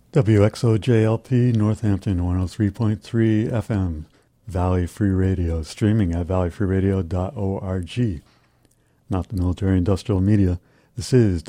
WXOJLP Northampton 103.3 FM, Valley Free Radio, streaming at valleyfreeradio.org. Not the military industrial media. This is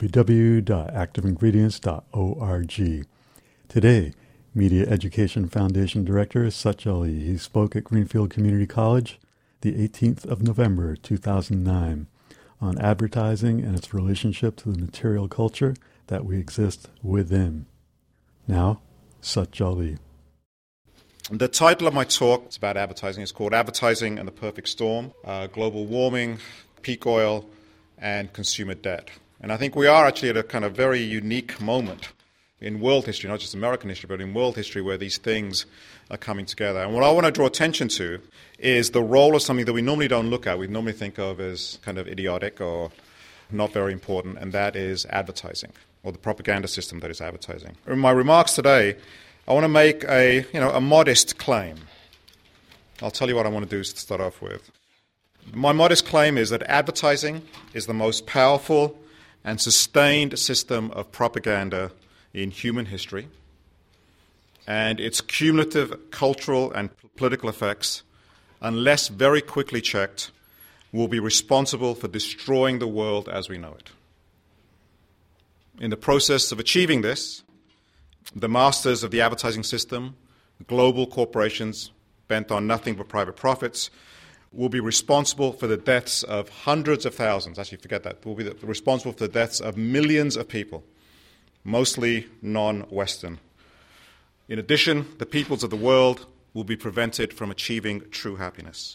www.activeingredients.org. Today, Media Education Foundation Director Sach Ali. He spoke at Greenfield Community College the 18th of November 2009 on advertising and its relationship to the material culture that we exist within. Now, Sach Ali. The title of my talk is about advertising. It's called Advertising and the Perfect Storm, Global Warming, Peak Oil, and Consumer Debt. And I think we are actually at a kind of very unique moment in world history, not just American history, but in world history where these things are coming together. And what I want to draw attention to is the role of something that we normally don't look at. We normally think of as kind of idiotic or not very important, and that is advertising, or the propaganda system that is advertising. In my remarks today, I want to make a modest claim. I'll tell you what I want to do to start off with. My modest claim is that advertising is the most powerful and sustained system of propaganda in human history, and its cumulative cultural and political effects, unless very quickly checked, will be responsible for destroying the world as we know it. In the process of achieving this, the masters of the advertising system, global corporations bent on nothing but private profits, will be responsible for the deaths of hundreds of thousands. Actually, forget that. Will be responsible for the deaths of millions of people, mostly non-Western. In addition, the peoples of the world will be prevented from achieving true happiness.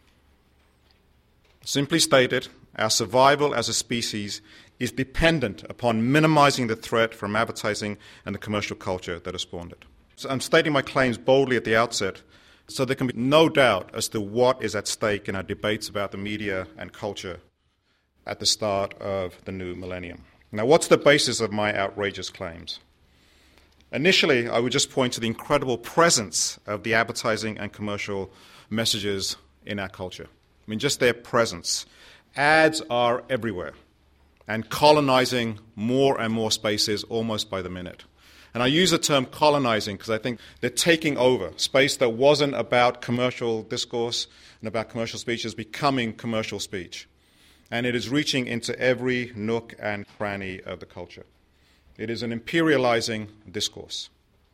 Simply stated, our survival as a species is dependent upon minimizing the threat from advertising and the commercial culture that has spawned it. So I'm stating my claims boldly at the outset, so there can be no doubt as to what is at stake in our debates about the media and culture at the start of the new millennium. Now, what's the basis of my outrageous claims? Initially, I would just point to the incredible presence of the advertising and commercial messages in our culture. I mean, just their presence. Ads are everywhere and colonizing more and more spaces almost by the minute. And I use the term colonizing because I think they're taking over. Space that wasn't about commercial discourse and about commercial speech is becoming commercial speech. And it is reaching into every nook and cranny of the culture. It is an imperializing discourse.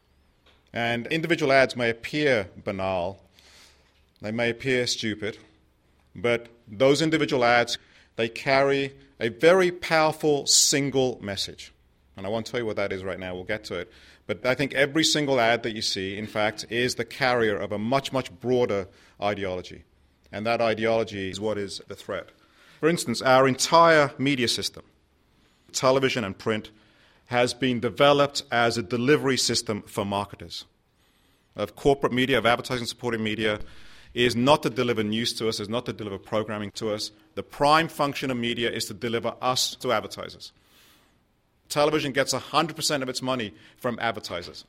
And individual ads may appear banal, they may appear stupid, but those individual ads, they carry a very powerful single message. And I won't tell you what that is right now, we'll get to it. But I think every single ad that you see, in fact, is the carrier of a much, much broader ideology. And that ideology is what is the threat. For instance, our entire media system, television and print, has been developed as a delivery system for marketers. Of corporate media, of advertising-supported media, is not to deliver news to us, is not to deliver programming to us. The prime function of media is to deliver us to advertisers. Television gets 100% of its money from advertisers.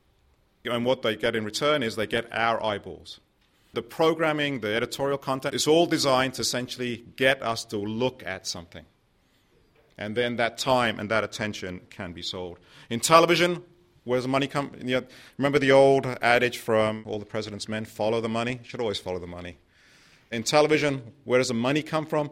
And what they get in return is they get our eyeballs. The programming, the editorial content, is all designed to essentially get us to look at something. And then that time and that attention can be sold. In television, where does the money come? Remember the old adage from All the President's Men, follow the money? You should always follow the money. In television, where does the money come from?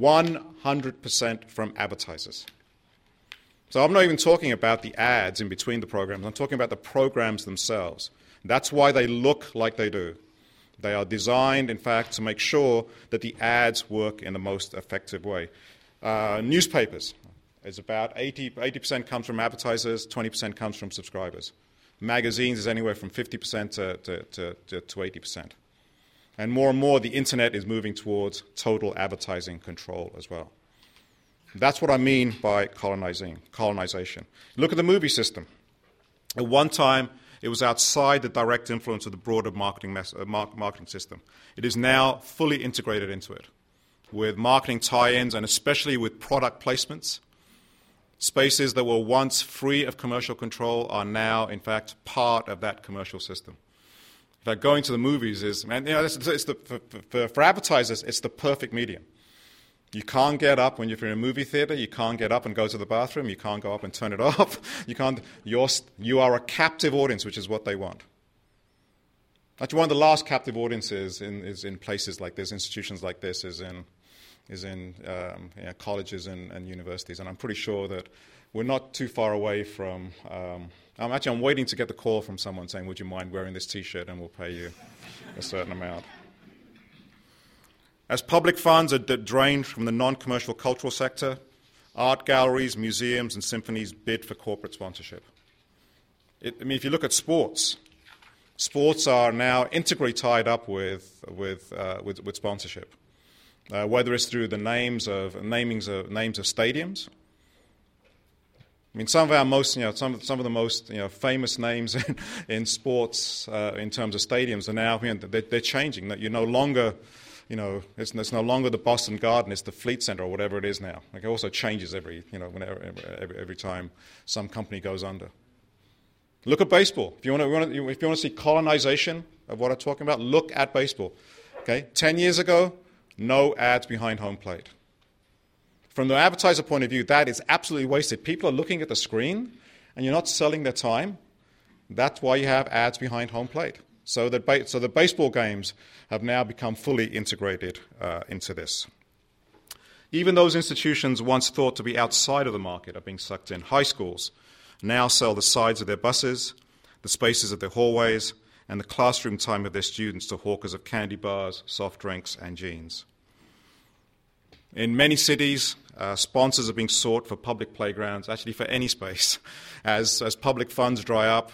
100% from advertisers. So I'm not even talking about the ads in between the programs. I'm talking about the programs themselves. That's why they look like they do. They are designed, in fact, to make sure that the ads work in the most effective way. Newspapers is about 80% comes from advertisers, 20% comes from subscribers. Magazines is anywhere from 50% to 80%. And more, the internet is moving towards total advertising control as well. That's what I mean by colonization. Look at the movie system. At one time, it was outside the direct influence of the broader marketing system. It is now fully integrated into it, with marketing tie-ins and especially with product placements. Spaces that were once free of commercial control are now, in fact, part of that commercial system. In fact, going to the movies is, for advertisers, it's the perfect medium. You can't get up when you're in a movie theater. You can't get up and go to the bathroom. You can't go up and turn it off. You are a captive audience, which is what they want. Actually, one of the last captive audiences is in places like this, institutions like this, is in colleges and universities. And I'm pretty sure that we're not too far away from. I'm waiting to get the call from someone saying, "Would you mind wearing this T-shirt, and we'll pay you a certain amount." As public funds are drained from the non-commercial cultural sector, art galleries, museums, and symphonies bid for corporate sponsorship. If you look at sports are now integrally tied up with sponsorship, whether it's through the namings of stadiums. I mean, some of the most famous names in sports in terms of stadiums are now they're changing. That you're no longer. It's no longer the Boston Garden; it's the Fleet Center or whatever it is now. Like, it also changes every time some company goes under. Look at baseball. If you want to see colonization of what I'm talking about, look at baseball. Okay, 10 years ago, no ads behind home plate. From the advertiser point of view, that is absolutely wasted. People are looking at the screen, and you're not selling their time. That's why you have ads behind home plate. So the baseball games have now become fully integrated into this. Even those institutions once thought to be outside of the market are being sucked in. High schools now sell the sides of their buses, the spaces of their hallways, and the classroom time of their students to hawkers of candy bars, soft drinks, and jeans. In many cities, sponsors are being sought for public playgrounds, actually for any space. As public funds dry up,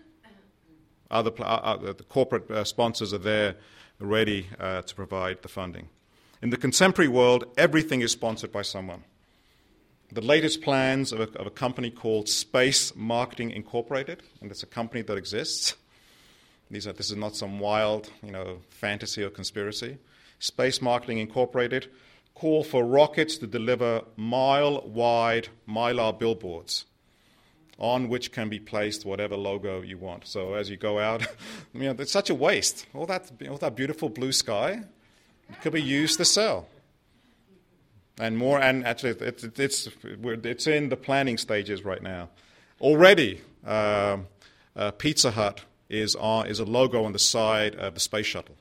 the corporate sponsors are there ready to provide the funding. In the contemporary world, everything is sponsored by someone. The latest plans of a company called Space Marketing Incorporated, and it's a company that exists. This is not some wild, fantasy or conspiracy. Space Marketing Incorporated call for rockets to deliver mile-wide Mylar billboards on which can be placed whatever logo you want. So as you go out, it's such a waste. All that beautiful blue sky could be used to sell. And more, and actually, it's in the planning stages right now. Already, Pizza Hut is a logo on the side of the space shuttle.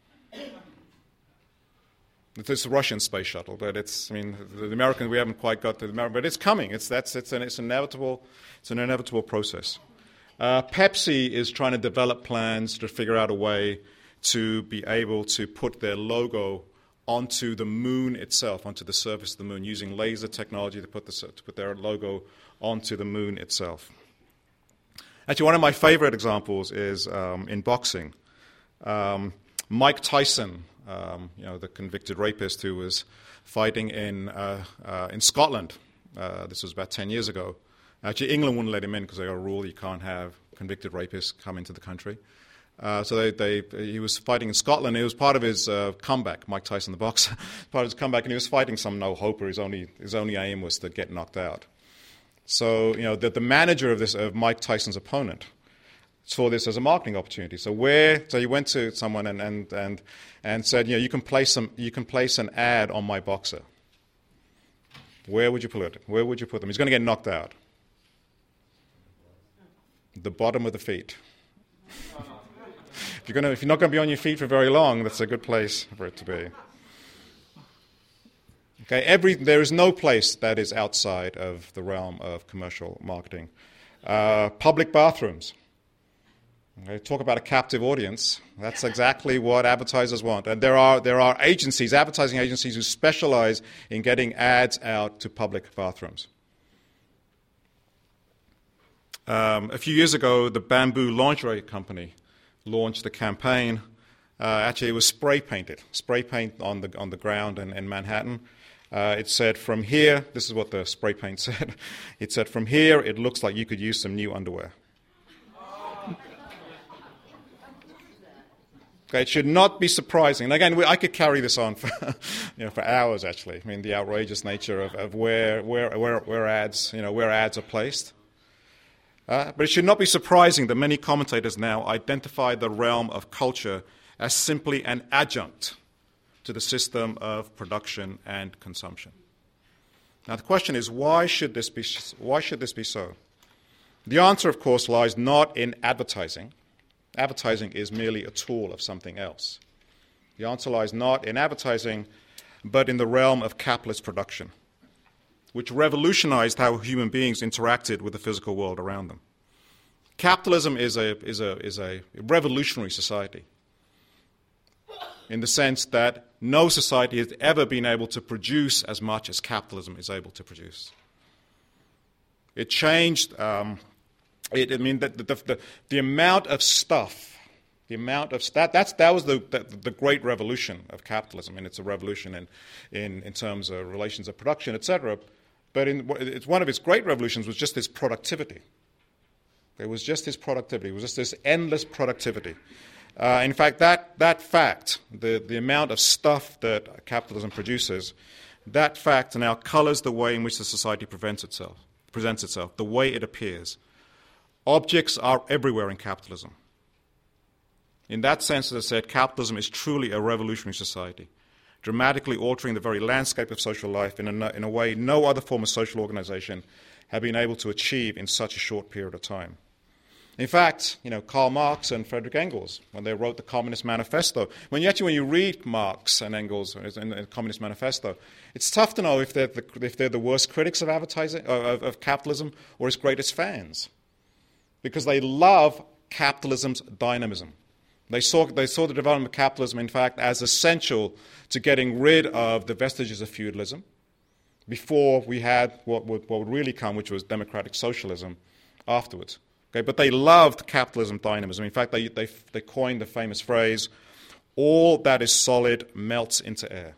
It's the Russian space shuttle, but the American, we haven't quite got to the American, but it's coming. It's an inevitable process. Pepsi is trying to develop plans to figure out a way to be able to put their logo onto the moon itself, onto the surface of the moon, using laser technology to put their logo onto the moon itself. Actually, one of my favorite examples is in boxing. Mike Tyson, the convicted rapist who was fighting in Scotland. This was about 10 years ago. Actually, England wouldn't let him in because they got a rule you can't have convicted rapists come into the country. So he was fighting in Scotland. It was part of his comeback, Mike Tyson, the boxer, part of his comeback, and he was fighting some no-hoper. His only aim was to get knocked out. So the manager of Mike Tyson's opponent saw this as a marketing opportunity. So he went to someone and said, you can place an ad on my boxer. Where would you put it? Where would you put them? He's going to get knocked out. The bottom of the feet. If you're not going to be on your feet for very long, that's a good place for it to be. Okay, there is no place that is outside of the realm of commercial marketing. Public bathrooms. Okay, talk about a captive audience. That's exactly what advertisers want. And there are agencies, advertising agencies, who specialize in getting ads out to public bathrooms. A few years ago, the Bamboo Lingerie Company launched a campaign. Actually, it was spray paint on the ground in Manhattan. It said, from here, this is what the spray paint said. It said, from here, it looks like you could use some new underwear. Okay, it should not be surprising. And again, I could carry this on for hours. Actually, the outrageous nature of where ads are placed. But it should not be surprising that many commentators now identify the realm of culture as simply an adjunct to the system of production and consumption. Now the question is, why should this be so? The answer, of course, lies not in advertising. Advertising is merely a tool of something else. The answer lies not in advertising, but in the realm of capitalist production, which revolutionized how human beings interacted with the physical world around them. Capitalism is a revolutionary society in the sense that no society has ever been able to produce as much as capitalism is able to produce. It changed. The amount of stuff. That was the great revolution of capitalism, and it's a revolution in terms of relations of production, etc. But one of its great revolutions was just this productivity. It was just this productivity. It was just this endless productivity. In fact, that fact, the amount of stuff that capitalism produces, that fact now colors the way in which the society presents itself, the way it appears. Objects are everywhere in capitalism. In that sense, as I said, capitalism is truly a revolutionary society, dramatically altering the very landscape of social life in a way no other form of social organization have been able to achieve in such a short period of time. In fact, Karl Marx and Friedrich Engels, when they wrote the Communist Manifesto, when you read Marx and Engels in the Communist Manifesto, it's tough to know if they're the worst critics of advertising, of capitalism, or its greatest fans, because they love capitalism's dynamism. They saw the development of capitalism, in fact, as essential to getting rid of the vestiges of feudalism before we had what would really come, which was democratic socialism afterwards. Okay, but they loved capitalism dynamism. In fact, they coined the famous phrase, "All that is solid melts into air."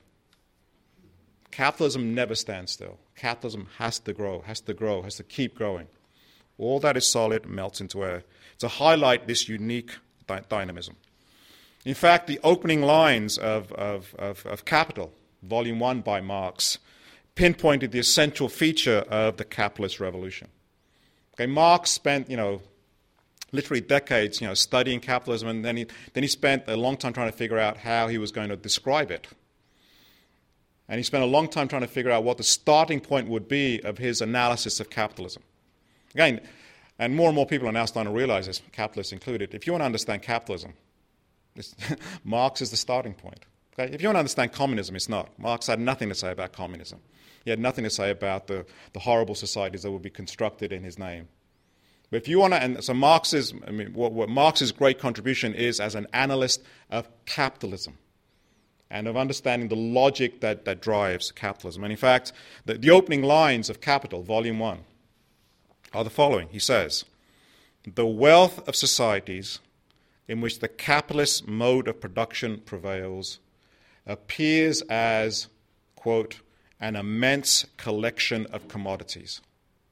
Capitalism never stands still. Capitalism has to grow, has to keep growing. All that is solid melts into air. To highlight this unique dynamism. In fact, the opening lines of Capital, Volume 1 by Marx, pinpointed the essential feature of the capitalist revolution. Okay, Marx spent, literally decades, studying capitalism, and then he spent a long time trying to figure out how he was going to describe it. And he spent a long time trying to figure out what the starting point would be of his analysis of capitalism. Again, and more people are now starting to realize this, capitalists included. If you want to understand capitalism, Marx is the starting point. Okay? If you want to understand communism, it's not. Marx had nothing to say about communism. He had nothing to say about the horrible societies that would be constructed in his name. But if you want to, and so what Marx's great contribution is as an analyst of capitalism and of understanding the logic that drives capitalism. And in fact, the opening lines of Capital, Volume 1, are the following. He says, "The wealth of societies in which the capitalist mode of production prevails appears as, quote, an immense collection of commodities."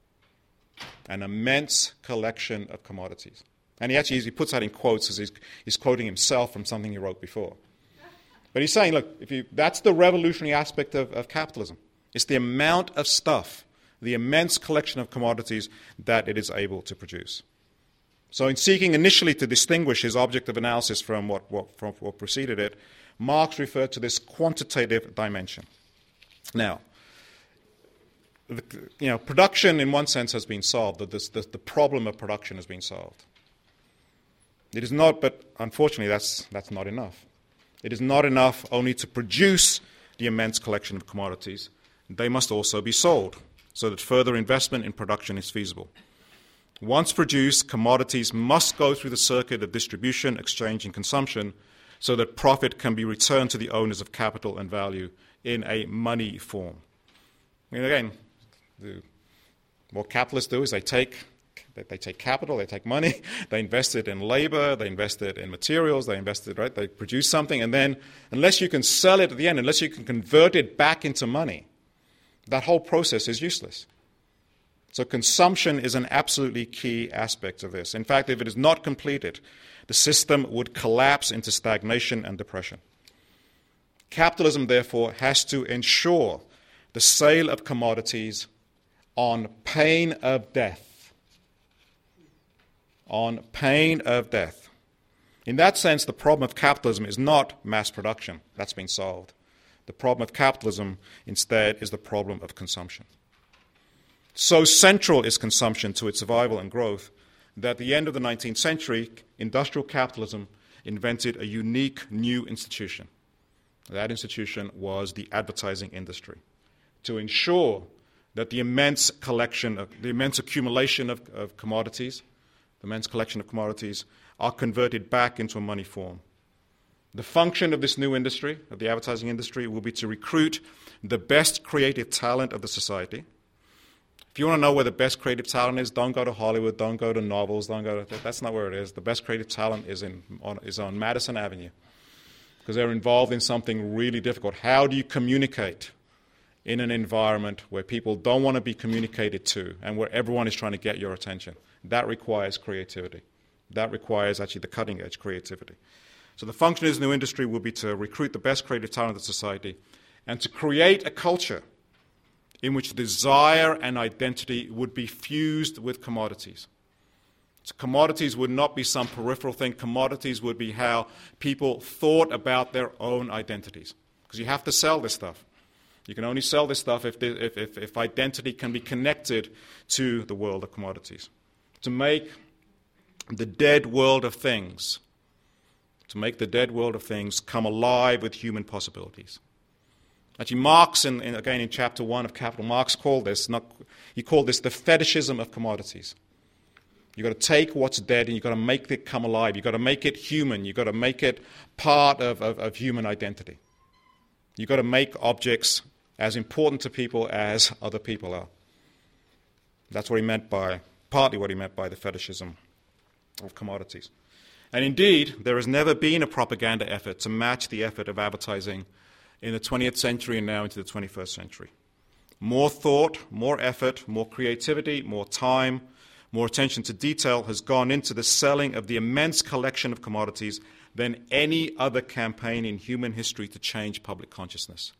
An immense collection of commodities. And he puts that in quotes as he's quoting himself from something he wrote before. But he's saying, look, that's the revolutionary aspect of capitalism. It's the amount of stuff, the immense collection of commodities that it is able to produce. So in seeking initially to distinguish his object of analysis from what preceded it, Marx referred to this quantitative dimension. Now, production in one sense has been solved. The problem of production has been solved. It is not, but unfortunately that's not enough. It is not enough only to produce the immense collection of commodities. They must also be sold, so that further investment in production is feasible. Once produced, commodities must go through the circuit of distribution, exchange, and consumption so that profit can be returned to the owners of capital and value in a money form. Again, what capitalists do is they take capital, they take money, they invest it in labor, they invest it in materials, they produce something, and then unless you can sell it at the end, unless you can convert it back into money, that whole process is useless. So consumption is an absolutely key aspect of this. In fact, if it is not completed, the system would collapse into stagnation and depression. Capitalism, therefore, has to ensure the sale of commodities on pain of death. On pain of death. In that sense, the problem of capitalism is not mass production. That's been solved. The problem of capitalism, instead, is the problem of consumption. So central is consumption to its survival and growth that at the end of the 19th century, industrial capitalism invented a unique new institution. That institution was the advertising industry, to ensure that the immense accumulation of commodities, the immense collection of commodities, are converted back into a money form. The function of this new industry, of the advertising industry, will be to recruit the best creative talent of the society. If you want to know where the best creative talent is, don't go to Hollywood, don't go to novels, that's not where it is. The best creative talent is on Madison Avenue, because they're involved in something really difficult. How do you communicate in an environment where people don't want to be communicated to and where everyone is trying to get your attention? That requires creativity. That requires actually the cutting-edge creativity. So the function of this new industry will be to recruit the best creative talent of the society and to create a culture in which desire and identity would be fused with commodities. So commodities would not be some peripheral thing. Commodities would be how people thought about their own identities. Because you have to sell this stuff. You can only sell this stuff if identity can be connected to the world of commodities. To make the dead world of things come alive with human possibilities. Actually, Marx, again in chapter 1 of Capital, Marx called this the fetishism of commodities. You've got to take what's dead and you've got to make it come alive. You've got to make it human. You've got to make it part of human identity. You've got to make objects as important to people as other people are. That's partly what he meant by the fetishism of commodities. And indeed, there has never been a propaganda effort to match the effort of advertising in the 20th century and now into the 21st century. More thought, more effort, more creativity, more time, more attention to detail has gone into the selling of the immense collection of commodities than any other campaign in human history to change public consciousness.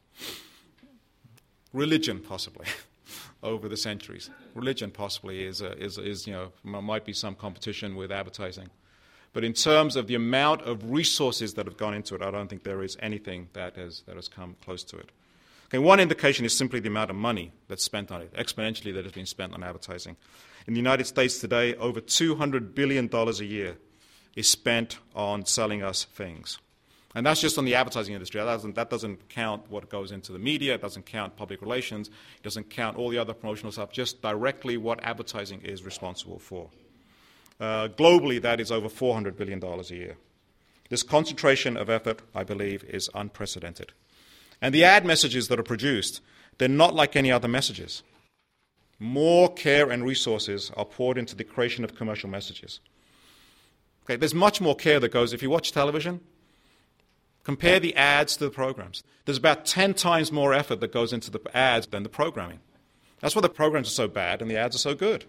Religion, possibly, over the centuries. Religion, possibly, might be some competition with advertising. But in terms of the amount of resources that have gone into it, I don't think there is anything that has come close to it. Okay, one indication is simply the amount of money that's spent on it, exponentially that has been spent on advertising. In the United States today, over $200 billion a year is spent on selling us things. And that's just on the advertising industry. That doesn't count what goes into the media. It doesn't count public relations. It doesn't count all the other promotional stuff, just directly what advertising is responsible for. Globally, that is over $400 billion a year. This concentration of effort, I believe, is unprecedented. And the ad messages that are produced, they're not like any other messages. More care and resources are poured into the creation of commercial messages. Okay, there's much more care that goes, if you watch television, compare the ads to the programs. There's about 10 times more effort that goes into the ads than the programming. That's why the programs are so bad and the ads are so good.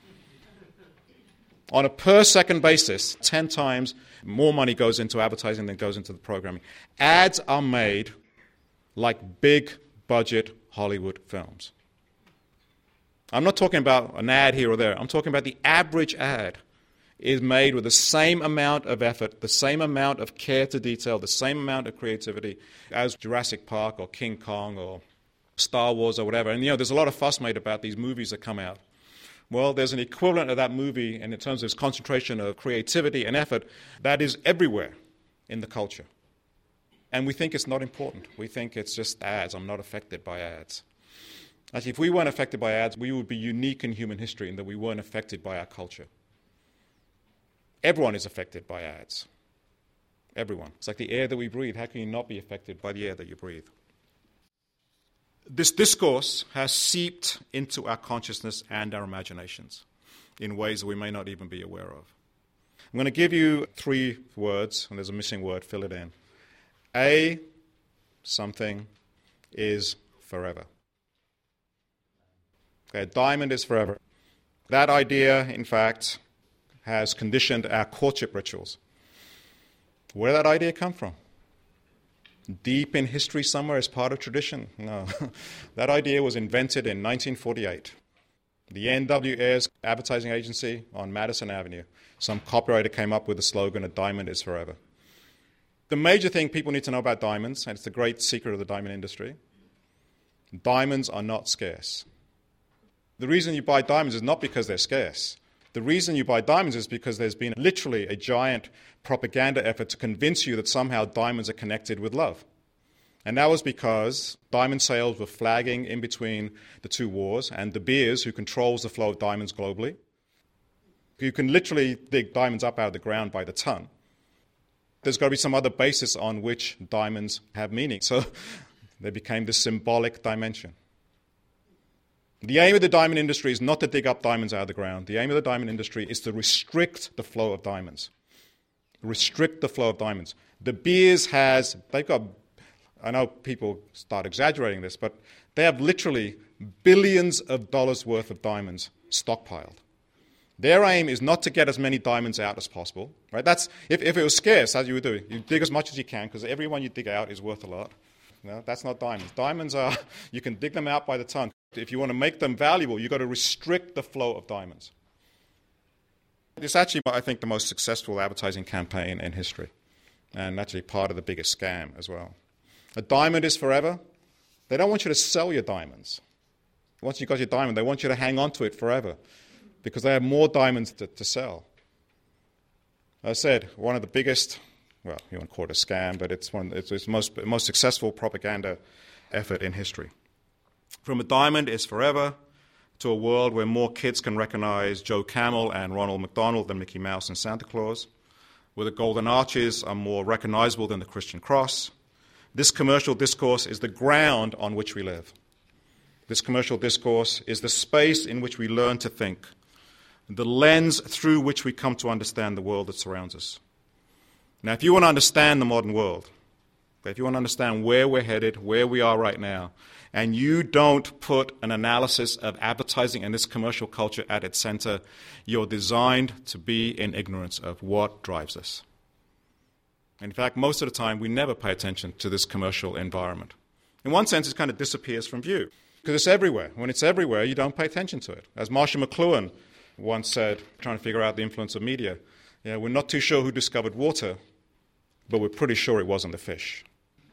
On a per-second basis, 10 times more money goes into advertising than goes into the programming. Ads are made like big-budget Hollywood films. I'm not talking about an ad here or there. I'm talking about the average ad is made with the same amount of effort, the same amount of care to detail, the same amount of creativity as Jurassic Park or King Kong or Star Wars or whatever. And, there's a lot of fuss made about these movies that come out. Well, there's an equivalent of that movie, and in terms of its concentration of creativity and effort, that is everywhere in the culture. And we think it's not important. We think it's just ads. I'm not affected by ads. Actually, if we weren't affected by ads, we would be unique in human history in that we weren't affected by our culture. Everyone is affected by ads. Everyone. It's like the air that we breathe. How can you not be affected by the air that you breathe? This discourse has seeped into our consciousness and our imaginations in ways that we may not even be aware of. I'm going to give you 3 words, and there's a missing word, fill it in. A, something is forever. Okay, a diamond is forever. That idea, in fact, has conditioned our courtship rituals. Where did that idea come from? Deep in history somewhere as part of tradition? No. That idea was invented in 1948. The N.W. Ayers advertising agency on Madison Avenue. Some copywriter came up with the slogan, "A diamond is forever." The major thing people need to know about diamonds, and it's the great secret of the diamond industry, diamonds are not scarce. The reason you buy diamonds is not because they're scarce. The reason you buy diamonds is because there's been literally a giant propaganda effort to convince you that somehow diamonds are connected with love. And that was because diamond sales were flagging in between the two wars, and De Beers, who controls the flow of diamonds globally, you can literally dig diamonds up out of the ground by the ton. There's got to be some other basis on which diamonds have meaning. So they became the symbolic dimension. The aim of the diamond industry is not to dig up diamonds out of the ground. The aim of the diamond industry is to restrict the flow of diamonds. Restrict the flow of diamonds. De Beers they've got, I know people start exaggerating this, but they have literally billions of dollars worth of diamonds stockpiled. Their aim is not to get as many diamonds out as possible. Right? That's if it was scarce, as you would do, you dig as much as you can because every one you dig out is worth a lot. No, that's not diamonds. Diamonds are, you can dig them out by the ton. If you want to make them valuable, you've got to restrict the flow of diamonds. It's actually, I think, the most successful advertising campaign in history, and actually part of the biggest scam as well. A diamond is forever. They don't want you to sell your diamonds. Once you've got your diamond, they want you to hang on to it forever because they have more diamonds to sell. As I said, one of the biggest, well, you won't call it a scam, but it's the most successful propaganda effort in history. From a diamond is forever to a world where more kids can recognize Joe Camel and Ronald McDonald than Mickey Mouse and Santa Claus, where the golden arches are more recognizable than the Christian cross. This commercial discourse is the ground on which we live. This commercial discourse is the space in which we learn to think, the lens through which we come to understand the world that surrounds us. Now, if you want to understand the modern world, if you want to understand where we're headed, where we are right now, and you don't put an analysis of advertising and this commercial culture at its center, you're designed to be in ignorance of what drives us. In fact, most of the time, we never pay attention to this commercial environment. In one sense, it kind of disappears from view, because it's everywhere. When it's everywhere, you don't pay attention to it. As Marshall McLuhan once said, trying to figure out the influence of media, we're not too sure who discovered water, but we're pretty sure it wasn't the fish.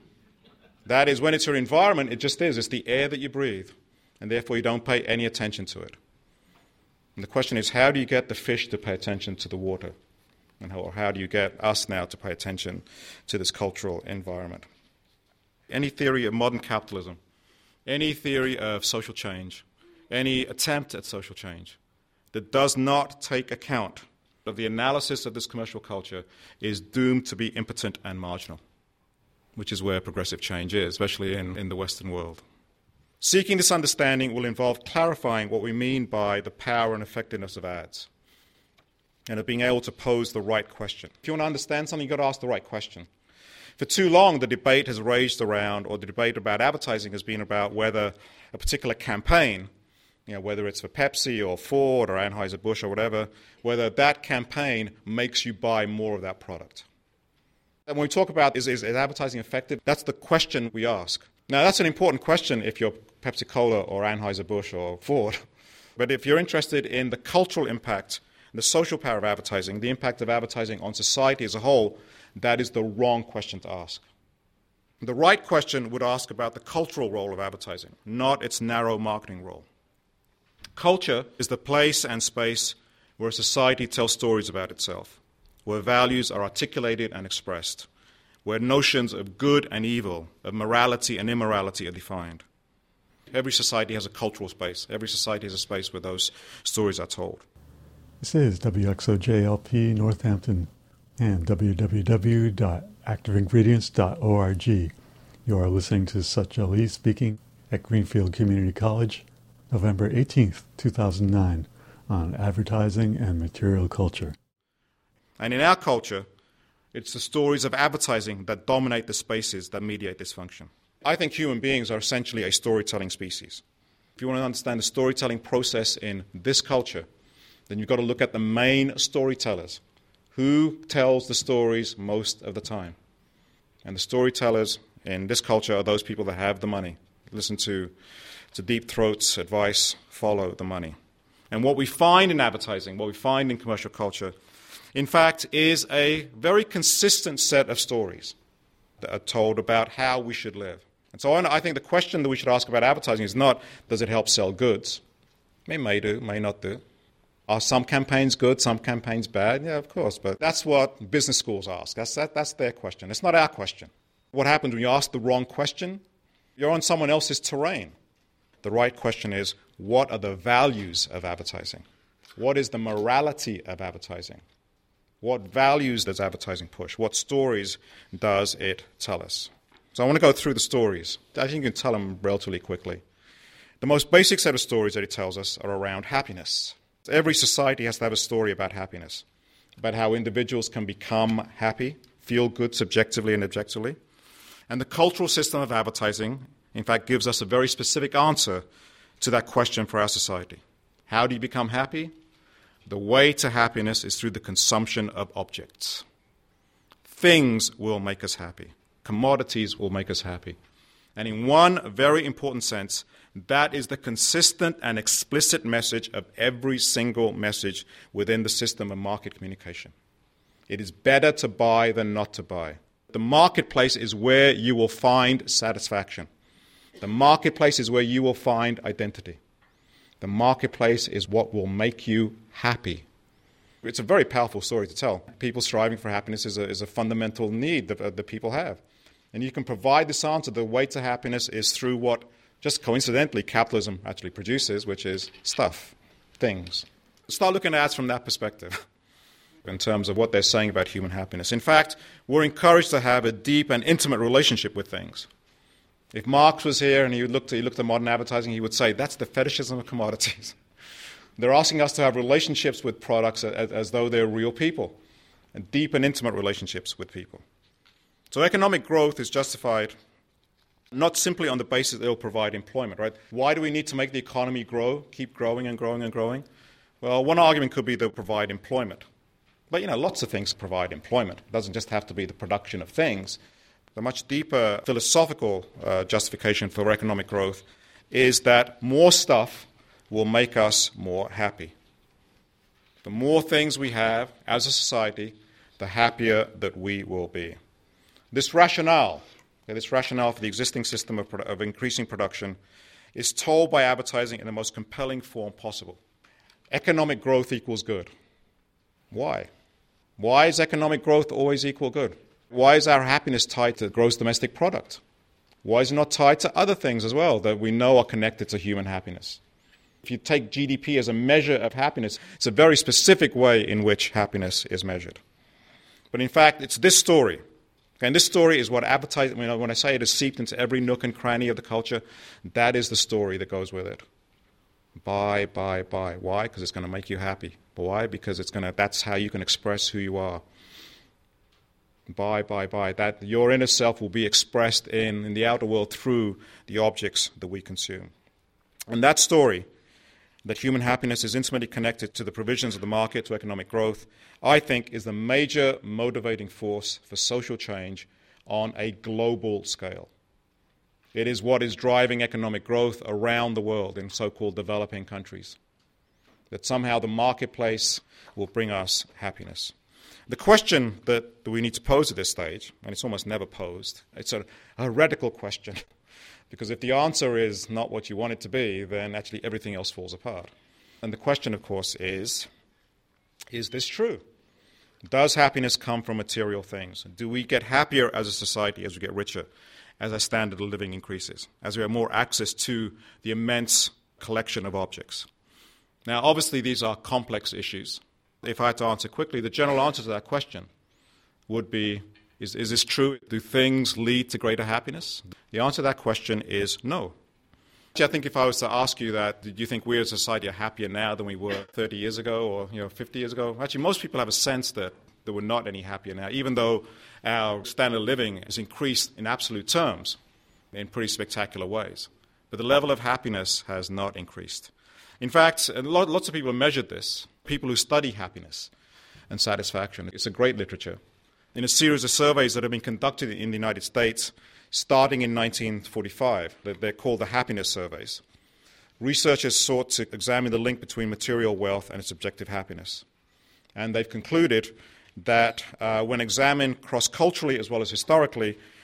That is, when it's your environment, it just is. It's the air that you breathe, and therefore you don't pay any attention to it. And the question is, how do you get the fish to pay attention to the water? And how do you get us now to pay attention to this cultural environment? Any theory of modern capitalism, any theory of social change, any attempt at social change that does not take account of the analysis of this commercial culture is doomed to be impotent and marginal, which is where progressive change is, especially in the Western world. Seeking this understanding will involve clarifying what we mean by the power and effectiveness of ads, and of being able to pose the right question. If you want to understand something, you've got to ask the right question. For too long, the debate has raged around, or the debate about advertising has been about whether a particular campaign, whether it's for Pepsi or Ford or Anheuser-Busch or whatever, whether that campaign makes you buy more of that product. And when we talk about is advertising effective, that's the question we ask. Now, that's an important question if you're Pepsi-Cola or Anheuser-Busch or Ford. But if you're interested in the cultural impact, the social power of advertising, the impact of advertising on society as a whole, that is the wrong question to ask. The right question would ask about the cultural role of advertising, not its narrow marketing role. Culture is the place and space where a society tells stories about itself, where values are articulated and expressed, where notions of good and evil, of morality and immorality are defined. Every society has a cultural space. Every society has a space where those stories are told. This is WXOJLP Northampton and www.activeingredients.org. You are listening to Satya Lee speaking at Greenfield Community College, November 18th, 2009, on advertising and material culture. And in our culture, it's the stories of advertising that dominate the spaces that mediate this function. I think human beings are essentially a storytelling species. If you want to understand the storytelling process in this culture, then you've got to look at the main storytellers. Who tells the stories most of the time? And the storytellers in this culture are those people that have the money. Listen to Deep Throat's advice, follow the money. And what we find in advertising, what we find in commercial culture, in fact, is a very consistent set of stories. told about how we should live. And so I think the question that we should ask about advertising is not, does it help sell goods? It may do, may not do. Are some campaigns good, some campaigns bad? Yeah, of course, but that's what business schools ask. That's their question. It's not our question. What happens when you ask the wrong question? You're on someone else's terrain. The right question is, what are the values of advertising? What is the morality of advertising? What values does advertising push? What stories does it tell us? So I want to go through the stories. I think you can tell them relatively quickly. The most basic set of stories that it tells us are around happiness. Every society has to have a story about happiness, about how individuals can become happy, feel good subjectively and objectively. And the cultural system of advertising, in fact, gives us a very specific answer to that question for our society. How do you become happy? The way to happiness is through the consumption of objects. Things will make us happy. Commodities will make us happy. And in one very important sense, that is the consistent and explicit message of every single message within the system of market communication. It is better to buy than not to buy. The marketplace is where you will find satisfaction. The marketplace is where you will find identity. The marketplace is what will make you happy. It's a very powerful story to tell. People striving for happiness is a fundamental need that people have. And you can provide this answer. The way to happiness is through what, just coincidentally, capitalism actually produces, which is stuff, things. Start looking at ads from that perspective in terms of what they're saying about human happiness. In fact, we're encouraged to have a deep and intimate relationship with things. If Marx was here and he looked at modern advertising, he would say, that's the fetishism of commodities. They're asking us to have relationships with products as though they're real people, and deep and intimate relationships with people. So economic growth is justified not simply on the basis that it will provide employment, right? Why do we need to make the economy grow, keep growing and growing and growing? Well, one argument could be they'll provide employment. But, lots of things provide employment. It doesn't just have to be the production of things. The much deeper philosophical justification for economic growth is that more stuff will make us more happy. The more things we have as a society, the happier that we will be. This rationale for the existing system of increasing production is told by advertising in the most compelling form possible. Economic growth equals good. Why? Why is economic growth always equal good? Why is our happiness tied to gross domestic product? Why is it not tied to other things as well that we know are connected to human happiness? If you take GDP as a measure of happiness, it's a very specific way in which happiness is measured. But in fact, it's this story. And this story is what advertising, when I say it is seeped into every nook and cranny of the culture, that is the story that goes with it. Buy, buy, buy. Why? Because it's going to make you happy. Why? Because that's how you can express who you are. Buy, buy, buy. That your inner self will be expressed in the outer world through the objects that we consume. And that story, that human happiness is intimately connected to the provisions of the market, to economic growth, I think is the major motivating force for social change on a global scale. It is what is driving economic growth around the world in so-called developing countries. That somehow the marketplace will bring us happiness. The question that we need to pose at this stage, and it's almost never posed, it's a heretical question. Because if the answer is not what you want it to be, then actually everything else falls apart. And the question, of course, is this true? Does happiness come from material things? Do we get happier as a society as we get richer, as our standard of living increases, as we have more access to the immense collection of objects? Now, obviously, these are complex issues. If I had to answer quickly, the general answer to that question would be, is this true? Do things lead to greater happiness? The answer to that question is no. Actually, I think if I was to ask you that, do you think we as a society are happier now than we were 30 years ago or 50 years ago? Actually, most people have a sense that we're not any happier now, even though our standard of living has increased in absolute terms in pretty spectacular ways. But the level of happiness has not increased. In fact, lots of people have measured this, people who study happiness and satisfaction. It's a great literature. In a series of surveys that have been conducted in the United States starting in 1945, they're called the happiness surveys. Researchers sought to examine the link between material wealth and subjective happiness. And they've concluded that when examined cross-culturally as well as historically,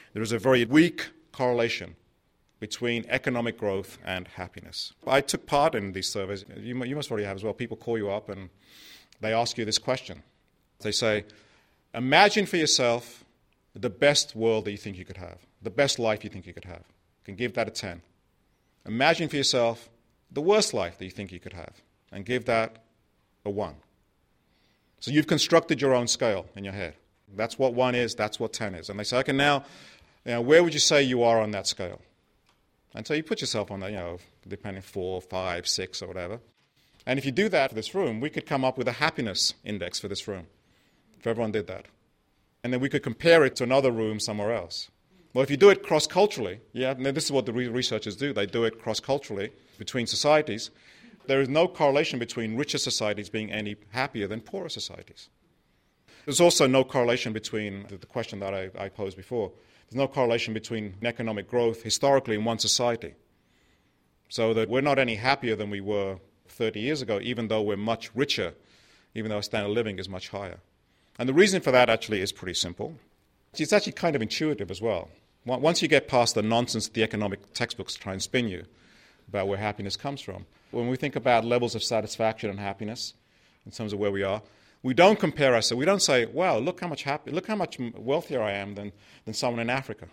there is a very weak correlation between economic growth and happiness. I took part in these surveys. You must already have as well. People call you up and they ask you this question. They say, imagine for yourself the best world that you think you could have, the best life you think you could have. You can give that a 10. Imagine for yourself the worst life that you think you could have, and give that a 1. So you've constructed your own scale in your head. That's what 1 is, that's what 10 is. And they say, okay, now, where would you say you are on that scale? And so you put yourself on that, depending 4, 5, 6, or whatever. And if you do that for this room, we could come up with a happiness index for this room, if everyone did that. And then we could compare it to another room somewhere else. Well, if you do it cross-culturally, this is what the researchers do. They do it cross-culturally between societies. There is no correlation between richer societies being any happier than poorer societies. There's also no correlation between the question that I posed before. There's no correlation between economic growth historically in one society. So that we're not any happier than we were 30 years ago, even though we're much richer, even though our standard of living is much higher. And the reason for that actually is pretty simple. It's actually kind of intuitive as well. Once you get past the nonsense the economic textbooks try and spin you about where happiness comes from, when we think about levels of satisfaction and happiness in terms of where we are, we don't compare ourselves. We don't say, "Wow, look how much wealthier I am than someone in Africa."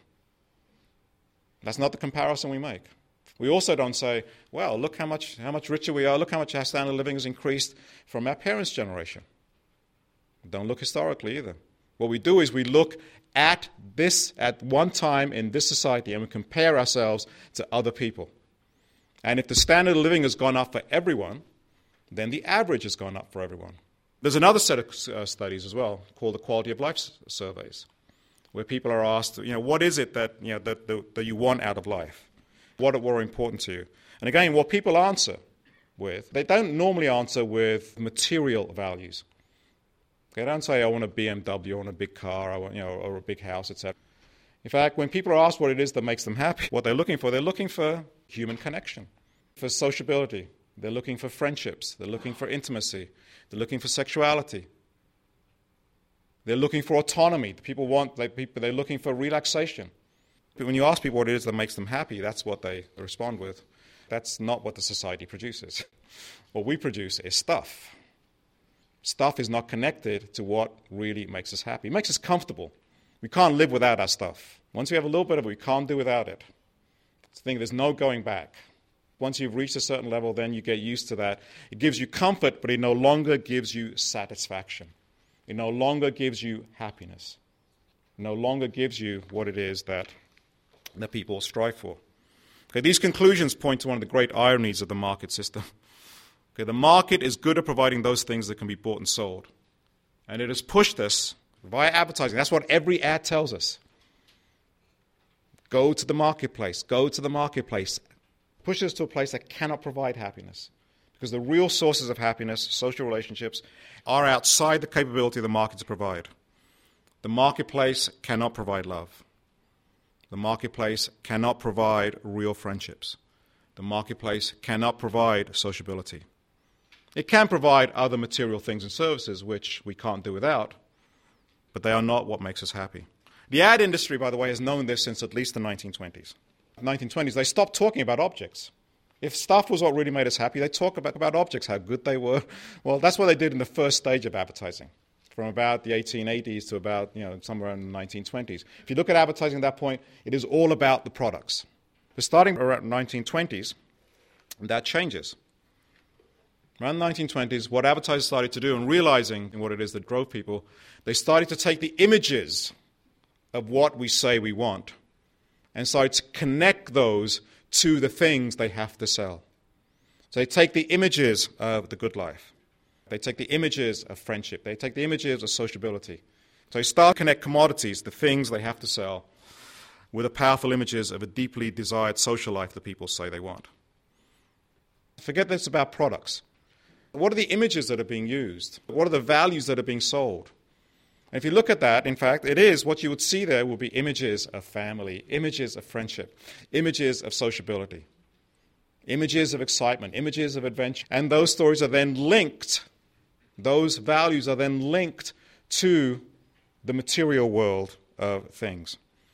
That's not the comparison we make. We also don't say, "Well, look how much richer we are. Look how much our standard of living has increased from our parents' generation." Don't look historically either. What we do is we look at this at one time in this society and we compare ourselves to other people. And if the standard of living has gone up for everyone, then the average has gone up for everyone. There's another set of studies as well called the quality of life surveys, where people are asked, what is it that you want out of life? What are important to you? And again, what people answer with, they don't normally answer with material values. They don't say, I want a BMW, I want a big car, or a big house, etc. In fact, when people are asked what it is that makes them happy, what they're looking for human connection, for sociability. They're looking for friendships. They're looking for intimacy. They're looking for sexuality. They're looking for autonomy. They're looking for relaxation. But when you ask people what it is that makes them happy, that's what they respond with. That's not what the society produces. What we produce is stuff. Stuff is not connected to what really makes us happy. It makes us comfortable. We can't live without our stuff. Once we have a little bit of it, we can't do without it. It's the thing, there's no going back. Once you've reached a certain level, then you get used to that. It gives you comfort, but it no longer gives you satisfaction. It no longer gives you happiness. It no longer gives you what it is that people strive for. Okay, these conclusions point to one of the great ironies of the market system. Okay, the market is good at providing those things that can be bought and sold. And it has pushed us via advertising. That's what every ad tells us. Go to the marketplace. Go to the marketplace. Pushes us to a place that cannot provide happiness. Because the real sources of happiness, social relationships, are outside the capability of the market to provide. The marketplace cannot provide love. The marketplace cannot provide real friendships. The marketplace cannot provide sociability. It can provide other material things and services which we can't do without, but they are not what makes us happy. The ad industry, by the way, has known this since at least the 1920s. In the 1920s, they stopped talking about objects. If stuff was what really made us happy, they talk about objects, how good they were. Well, that's what they did in the first stage of advertising, from about the 1880s to about somewhere in the 1920s. If you look at advertising at that point, it is all about the products. But starting around the 1920s, that changes. Around the 1920s, what advertisers started to do, and realizing what it is that drove people, they started to take the images of what we say we want and started to connect those to the things they have to sell. So they take the images of the good life. They take the images of friendship. They take the images of sociability. So they start to connect commodities, the things they have to sell, with the powerful images of a deeply desired social life that people say they want. Forget this about products. What are the images that are being used? What are the values that are being sold? And if you look at that, in fact, it is what you would see there will be images of family, images of friendship, images of sociability, images of excitement, images of adventure. And those stories are then linked, those values are then linked to the material world of things.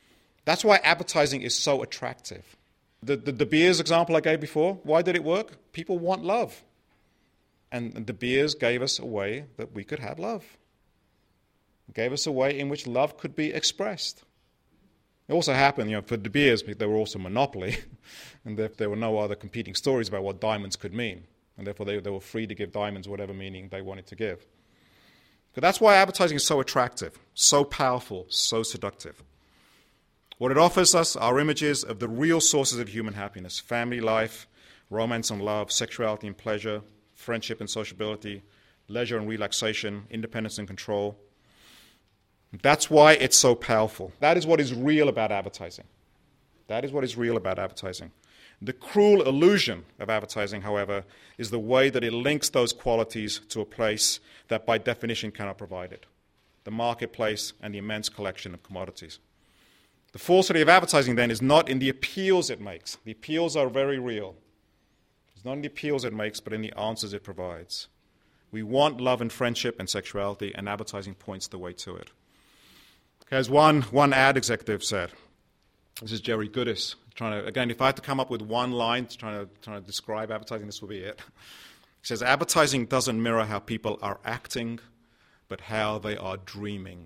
That's why advertising is so attractive. The De Beers example I gave before, why did it work? People want love. And De Beers gave us a way that we could have love. It gave us a way in which love could be expressed. It also happened, for De Beers, they were also a monopoly, and there were no other competing stories about what diamonds could mean, and therefore they were free to give diamonds whatever meaning they wanted to give. But that's why advertising is so attractive, so powerful, so seductive. What it offers us are images of the real sources of human happiness: family life, romance and love, sexuality and pleasure, friendship and sociability, leisure and relaxation, independence and control. That's why it's so powerful. That is what is real about advertising. That is what is real about advertising. The cruel illusion of advertising, however, is the way that it links those qualities to a place that by definition cannot provide it: the marketplace and the immense collection of commodities. The falsity of advertising, then, is not in the appeals it makes. The appeals are very real. It's not in the appeals it makes, but in the answers it provides. We want love and friendship and sexuality, and advertising points the way to it. As one ad executive said, this is Jerry Goodis, again, if I had to come up with one line trying to describe advertising, this will be it. He says, advertising doesn't mirror how people are acting, but how they are dreaming.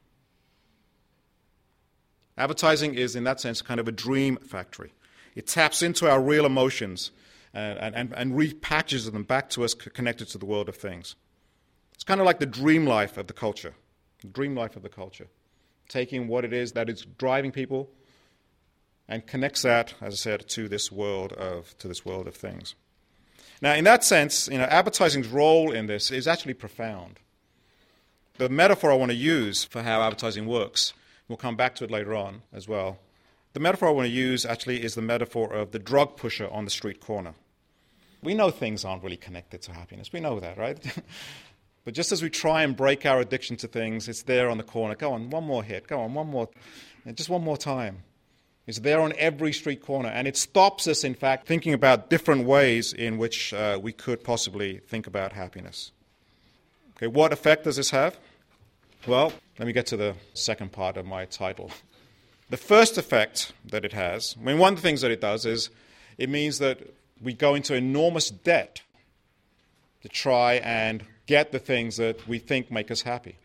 Advertising is, in that sense, kind of a dream factory. It taps into our real emotions and repackages them back to us connected to the world of things. It's kind of like the dream life of the culture. The dream life of the culture. Taking what it is that is driving people and connects that, as I said, to this world of things. Now, in that sense, advertising's role in this is actually profound. The metaphor I want to use for how advertising works, we'll come back to it later on as well. The metaphor I want to use actually is the metaphor of the drug pusher on the street corner. We know things aren't really connected to happiness. We know that, right? But just as we try and break our addiction to things, it's there on the corner. Go on, one more hit. Go on, one more. Just one more time. It's there on every street corner. And it stops us, in fact, thinking about different ways in which we could possibly think about happiness. Okay, what effect does this have? Well, let me get to the second part of my title. The first effect that it has, one of the things that it does is it means that we go into enormous debt to try and get the things that we think make us happy.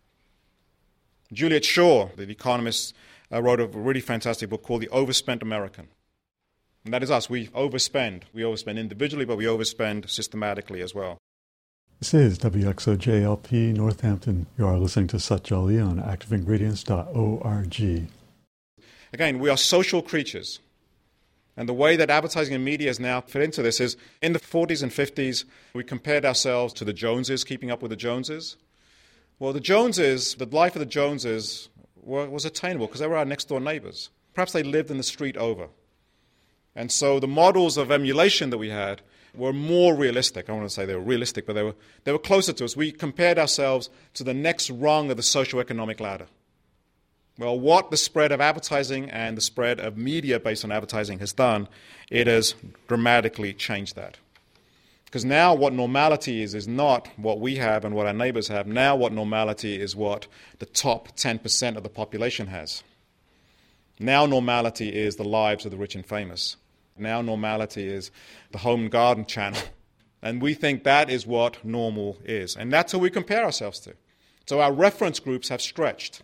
Juliet Shaw, the economist, wrote a really fantastic book called The Overspent American. And that is us. We overspend. We overspend individually, but we overspend systematically as well. This is WXOJLP Northampton. You are listening to Satya Ali on activeingredients.org. Again, we are social creatures. And the way that advertising and media has now fit into this is, in the 40s and 50s, we compared ourselves to the Joneses, keeping up with the Joneses. Well, the Joneses, the life of the Joneses was attainable because they were our next-door neighbors. Perhaps they lived in the street over. And so the models of emulation that we had were more realistic. I don't want to say they were realistic, but they were closer to us. We compared ourselves to the next rung of the socioeconomic ladder. Well, what the spread of advertising and the spread of media based on advertising has done, it has dramatically changed that. Because now what normality is not what we have and what our neighbors have. Now what normality is what the top 10% of the population has. Now normality is the lives of the rich and famous. Now normality is the Home and Garden channel. And we think that is what normal is. And that's who we compare ourselves to. So our reference groups have stretched.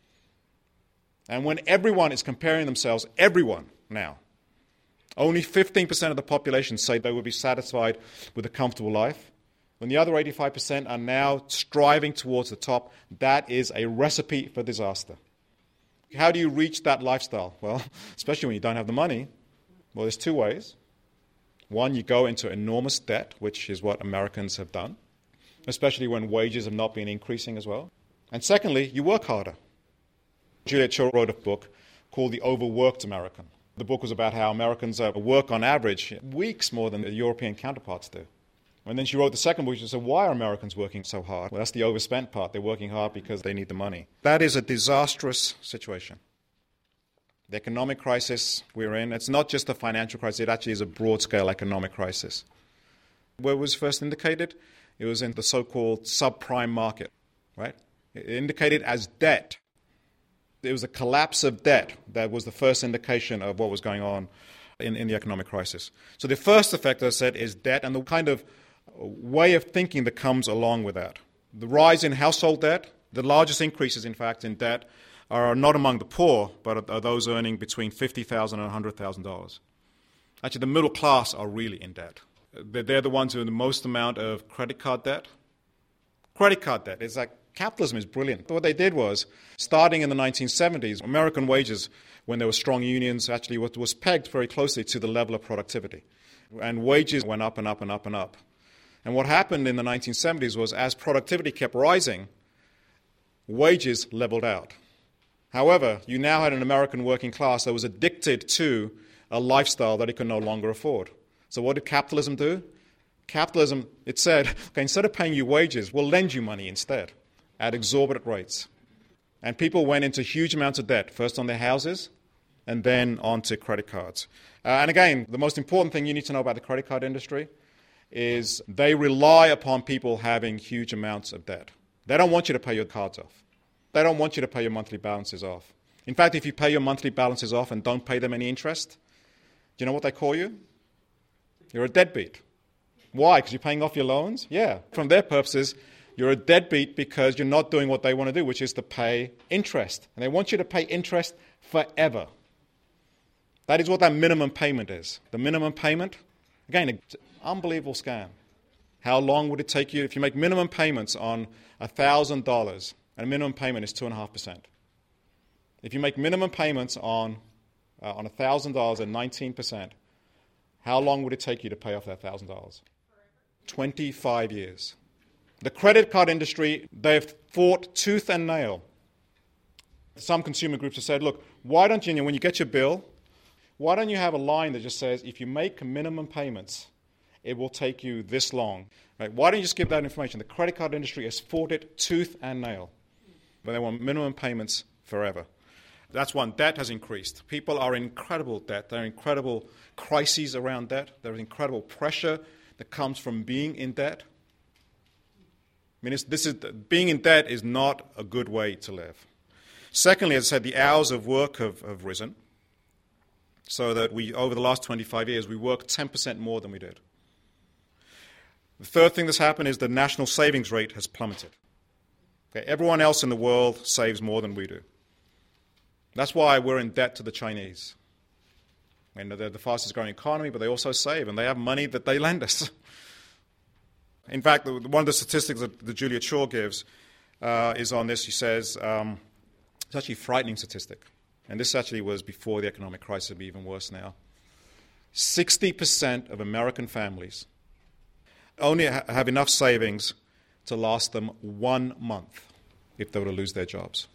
And when everyone is comparing themselves, everyone now, only 15% of the population say they would be satisfied with a comfortable life. When the other 85% are now striving towards the top, that is a recipe for disaster. How do you reach that lifestyle? Well, especially when you don't have the money, well, there's two ways. One, you go into enormous debt, which is what Americans have done, especially when wages have not been increasing as well. And secondly, you work harder. Juliet Shaw wrote a book called The Overworked American. The book was about how Americans work on average weeks more than the European counterparts do. And then she wrote the second book. She said, why are Americans working so hard? Well, that's the overspent part. They're working hard because they need the money. That is a disastrous situation. The economic crisis we're in, it's not just a financial crisis. It actually is a broad-scale economic crisis. Where it was first indicated? It was in the so-called subprime market, right? It indicated as debt. It was a collapse of debt that was the first indication of what was going on in the economic crisis. So the first effect, as I said, is debt and the kind of way of thinking that comes along with that. The rise in household debt, the largest increases, in fact, in debt are not among the poor, but are those earning between $50,000 and $100,000. Actually, the middle class are really in debt. They're the ones who have the most amount of credit card debt. Credit card debt. It's like capitalism is brilliant. What they did was, starting in the 1970s, American wages, when there were strong unions, actually was pegged very closely to the level of productivity. And wages went up and up and up and up. And what happened in the 1970s was, as productivity kept rising, wages leveled out. However, you now had an American working class that was addicted to a lifestyle that it could no longer afford. So what did capitalism do? Capitalism, it said, okay, instead of paying you wages, we'll lend you money instead at exorbitant rates. And people went into huge amounts of debt, first on their houses and then onto credit cards. And again, the most important thing you need to know about the credit card industry is they rely upon people having huge amounts of debt. They don't want you to pay your cards off. They don't want you to pay your monthly balances off. In fact, if you pay your monthly balances off and don't pay them any interest, do you know what they call you? You're a deadbeat. Why? Because you're paying off your loans? Yeah. From their purposes, you're a deadbeat because you're not doing what they want to do, which is to pay interest. And they want you to pay interest forever. That is what that minimum payment is. The minimum payment, again, it's an unbelievable scam. How long would it take you if you make minimum payments on $1,000, and a minimum payment is 2.5%? If you make minimum payments on $1,000 and 19%, how long would it take you to pay off that $1,000? 25 years. The credit card industry, they've fought tooth and nail. Some consumer groups have said, look, why don't you, when you get your bill, why don't you have a line that just says, if you make minimum payments, it will take you this long? Right? Why don't you just give that information? The credit card industry has fought it tooth and nail. But they want minimum payments forever. That's one. Debt has increased. People are in incredible debt. There are incredible crises around debt. There is incredible pressure that comes from being in debt. I mean, being in debt is not a good way to live. Secondly, as I said, the hours of work have risen, so that over the last 25 years, we work 10% more than we did. The third thing that's happened is the national savings rate has plummeted. Okay, everyone else in the world saves more than we do. That's why we're in debt to the Chinese. I mean, they're the fastest growing economy, but they also save, and they have money that they lend us. In fact, one of the statistics that Julia Shaw gives is on this. She says, it's actually a frightening statistic. And this actually was before the economic crisis, it'd be even worse now. 60% of American families only have enough savings to last them 1 month if they were to lose their jobs.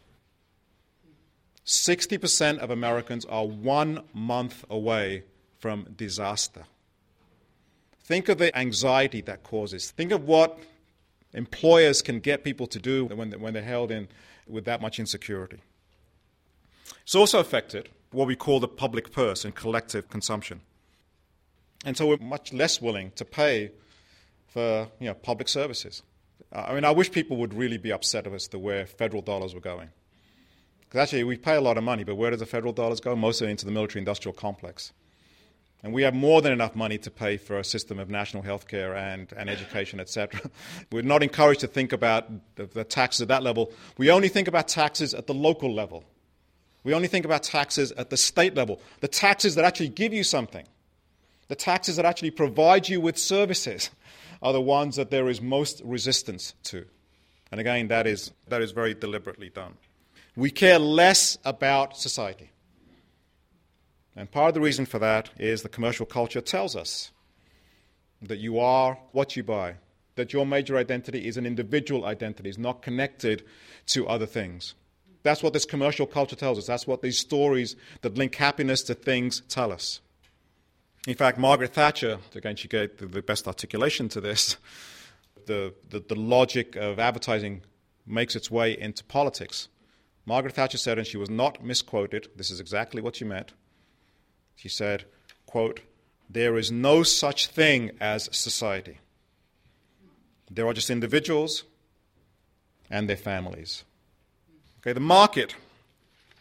60% of Americans are 1 month away from disaster. Think of the anxiety that causes. Think of what employers can get people to do when they're held in with that much insecurity. It's also affected what we call the public purse and collective consumption. And so we're much less willing to pay for public services. I mean, I wish people would really be upset as to where federal dollars were going. Because actually, we pay a lot of money, but where does the federal dollars go? Mostly into the military-industrial complex. And we have more than enough money to pay for a system of national health care and education, etc. We're not encouraged to think about the taxes at that level. We only think about taxes at the local level. We only think about taxes at the state level. The taxes that actually give you something, the taxes that actually provide you with services, are the ones that there is most resistance to. And again, that is very deliberately done. We care less about society. And part of the reason for that is the commercial culture tells us that you are what you buy, that your major identity is an individual identity, is not connected to other things. That's what this commercial culture tells us. That's what these stories that link happiness to things tell us. In fact, Margaret Thatcher, again, she gave the best articulation to this, the logic of advertising makes its way into politics. Margaret Thatcher said, and she was not misquoted, this is exactly what she meant. She said, quote, "There is no such thing as society. There are just individuals and their families." Okay, the market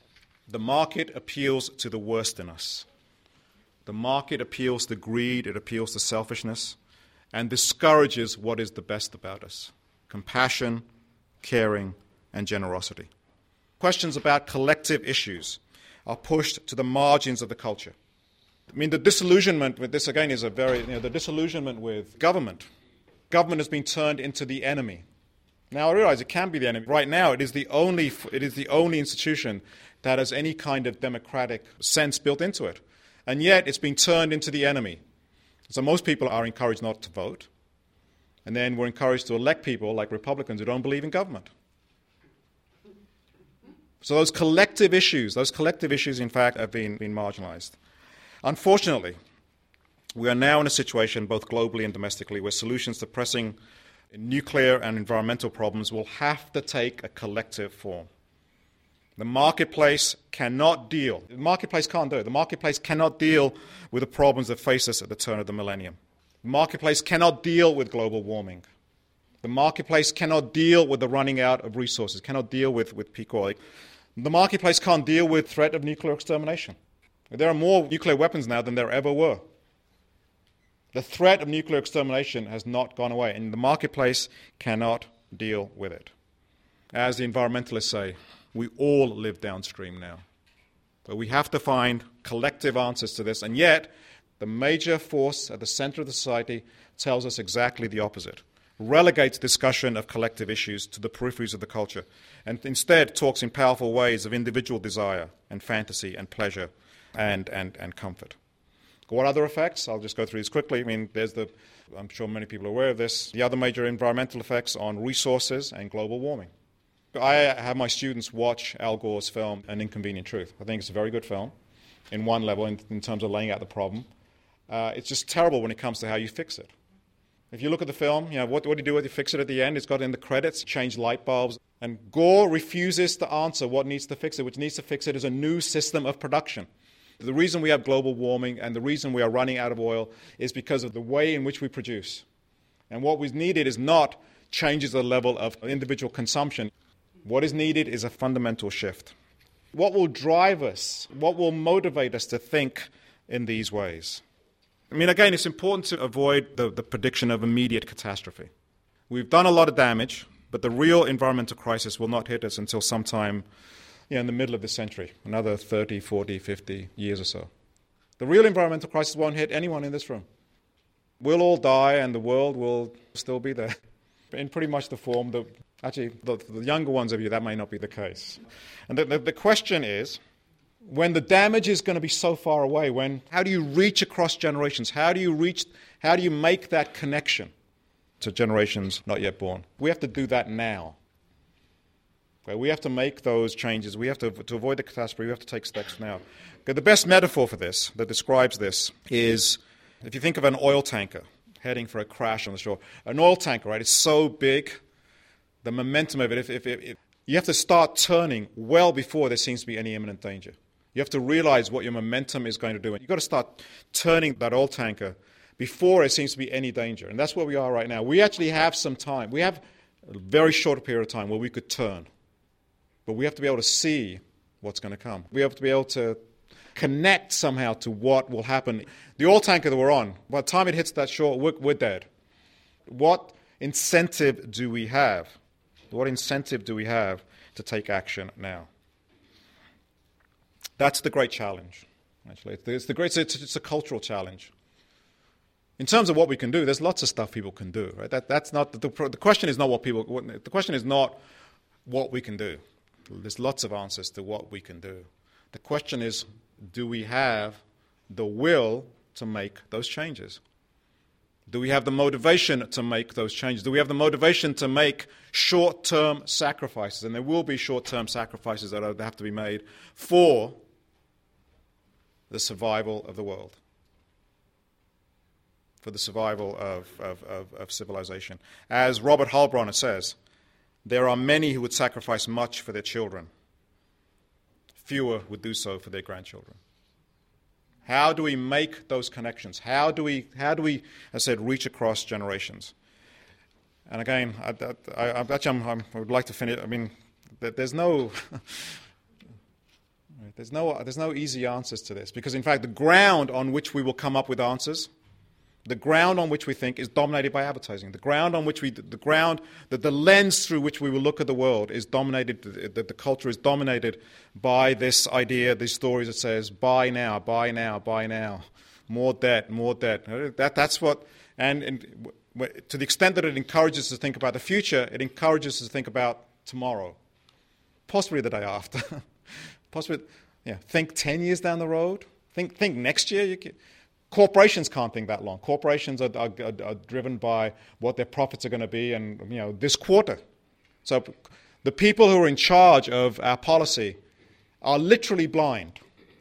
The market appeals to the worst in us. The market appeals to greed, it appeals to selfishness, and discourages what is the best about us: compassion, caring, and generosity. Questions about collective issues are pushed to the margins of the culture. I mean, the disillusionment with this, again, is the disillusionment with government. Government has been turned into the enemy. Now, I realize it can be the enemy. Right now, it is the only institution that has any kind of democratic sense built into it. And yet, it's been turned into the enemy. So most people are encouraged not to vote. And then we're encouraged to elect people like Republicans who don't believe in government. So those collective issues, in fact, have been marginalized. Unfortunately, we are now in a situation, both globally and domestically, where solutions to pressing nuclear and environmental problems will have to take a collective form. The marketplace cannot deal. The marketplace can't do it. The marketplace cannot deal with the problems that face us at the turn of the millennium. The marketplace cannot deal with global warming. The marketplace cannot deal with the running out of resources, cannot deal with peak oil. The marketplace can't deal with the threat of nuclear extermination. There are more nuclear weapons now than there ever were. The threat of nuclear extermination has not gone away, and the marketplace cannot deal with it. As the environmentalists say, we all live downstream now. But we have to find collective answers to this, and yet the major force at the center of the society tells us exactly the opposite. Relegates discussion of collective issues to the peripheries of the culture, and instead talks in powerful ways of individual desire and fantasy and pleasure and comfort. What other effects? I'll just go through these quickly. I mean, I'm sure many people are aware of this, the other major environmental effects on resources and global warming. I have my students watch Al Gore's film, An Inconvenient Truth. I think it's a very good film in one level in terms of laying out the problem. It's just terrible when it comes to how you fix it. If you look at the film, what do you do when you fix it at the end? It's got in the credits, change light bulbs. And Gore refuses to answer what needs to fix it. Which needs to fix it is a new system of production. The reason we have global warming and the reason we are running out of oil is because of the way in which we produce. And what was needed is not changes the level of individual consumption. What is needed is a fundamental shift. What will drive us? What will motivate us to think in these ways? I mean, again, it's important to avoid the prediction of immediate catastrophe. We've done a lot of damage, but the real environmental crisis will not hit us until sometime in the middle of this century, another 30, 40, 50 years or so. The real environmental crisis won't hit anyone in this room. We'll all die and the world will still be there in pretty much the form that, actually, the younger ones of you, that may not be the case. And the question is, when the damage is going to be so far away, how do you reach across generations? How do you make that connection to generations not yet born? We have to do that now. Okay, we have to make those changes. We have to avoid the catastrophe, we have to take steps now. Okay, the best metaphor for this, that describes this, is if you think of an oil tanker heading for a crash on the shore. An oil tanker, right, is so big, the momentum of it, if you have to start turning well before there seems to be any imminent danger. You have to realize what your momentum is going to do. You've got to start turning that oil tanker before there seems to be any danger. And that's where we are right now. We actually have some time. We have a very short period of time where we could turn. But we have to be able to see what's going to come. We have to be able to connect somehow to what will happen. The oil tanker that we're on, by the time it hits that shore, we're dead. What incentive do we have? What incentive do we have to take action now? That's the great challenge, actually. It's a cultural challenge. In terms of what we can do, there's lots of stuff people can do, right? That's not the question is not the question is not what we can do. There's lots of answers to what we can do. The question is, do we have the will to make those changes? Do we have the motivation to make those changes? Do we have the motivation to make short-term sacrifices? And there will be short-term sacrifices that have to be made for the survival of the world, for the survival of civilization. As Robert Heilbronner says, there are many who would sacrifice much for their children. Fewer would do so for their grandchildren. How do we make those connections? How do we, as I said, reach across generations? And again, I would like to finish. I mean, there's no There's no easy answers to this, because in fact the ground on which we will come up with answers, the ground on which we think, is dominated by advertising. The lens through which we will look at the world is dominated, the culture is dominated by this idea, these stories that says, buy now, buy now, buy now, more debt, more debt. That's what, and to the extent that it encourages us to think about the future, it encourages us to think about tomorrow, possibly the day after, possibly, think 10 years down the road, think next year. Corporations can't think that long. Corporations are driven by what their profits are going to be, and this quarter. So the people who are in charge of our policy are literally blind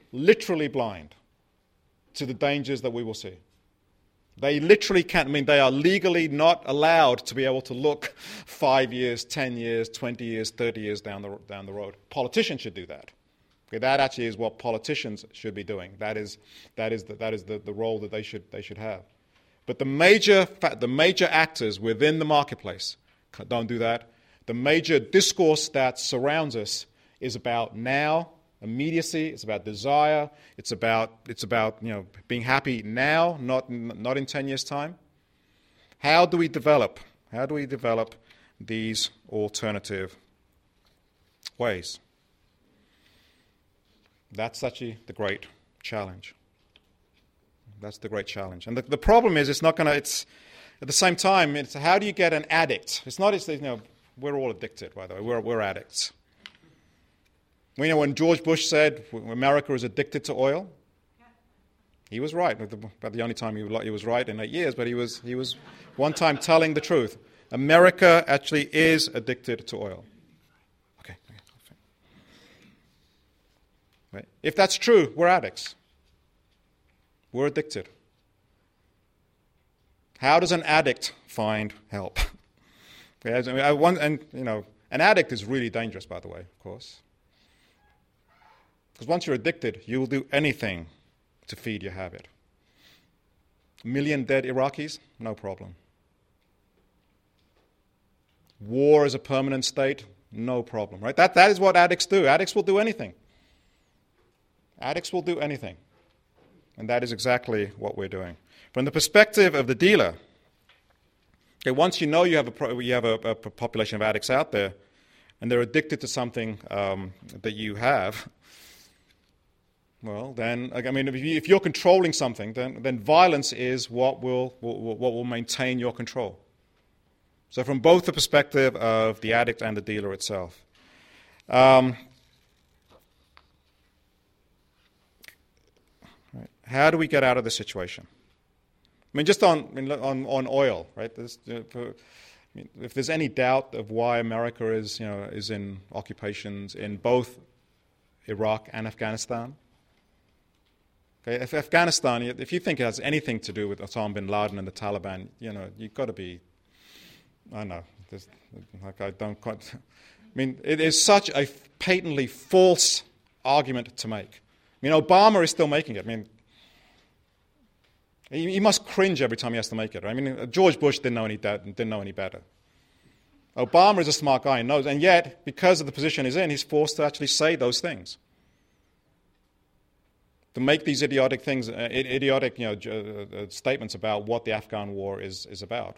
to the dangers that we will see. They literally can't. They are legally not allowed to be able to look 5 years, 10 years, 20 years, 30 years down the road. Politicians should do that. Okay, that actually is what politicians should be doing. That is the role that they should have. But the major actors within the marketplace don't do that. The major discourse that surrounds us is about now, immediacy. It's about desire. It's about being happy now, not in 10 years' time. How do we develop these alternative ways? That's actually the great challenge. That's the great challenge. And the problem is, it's at the same time, it's how do you get an addict? It's not, we're all addicted, by the way. We're addicts. We know when George Bush said America is addicted to oil, he was right. About the only time he was right in 8 years, but he was one time telling the truth. America actually is addicted to oil. Right? If that's true, we're addicts. We're addicted. How does an addict find help? An addict is really dangerous, by the way, of course. Because once you're addicted, you will do anything to feed your habit. 1 million dead Iraqis? No problem. War is a permanent state? No problem. Right? That is what addicts do. Addicts will do anything. Addicts will do anything. And that is exactly what we're doing. From the perspective of the dealer, once you have a population of addicts out there, and they're addicted to something that you have, well, then, if you're controlling something, then violence is what will maintain your control. So from both the perspective of the addict and the dealer itself. How do we get out of this situation? Just on oil, right? If there's any doubt of why America is in occupations in both Iraq and Afghanistan, okay, if you think it has anything to do with Osama bin Laden and the Taliban, you've got to be. I know. It is such a patently false argument to make. Obama is still making it. He must cringe every time he has to make it. George Bush didn't know any better. Obama is a smart guy and knows, and yet, because of the position he's in, he's forced to actually say those things. To make these idiotic things, statements about what the Afghan war is about.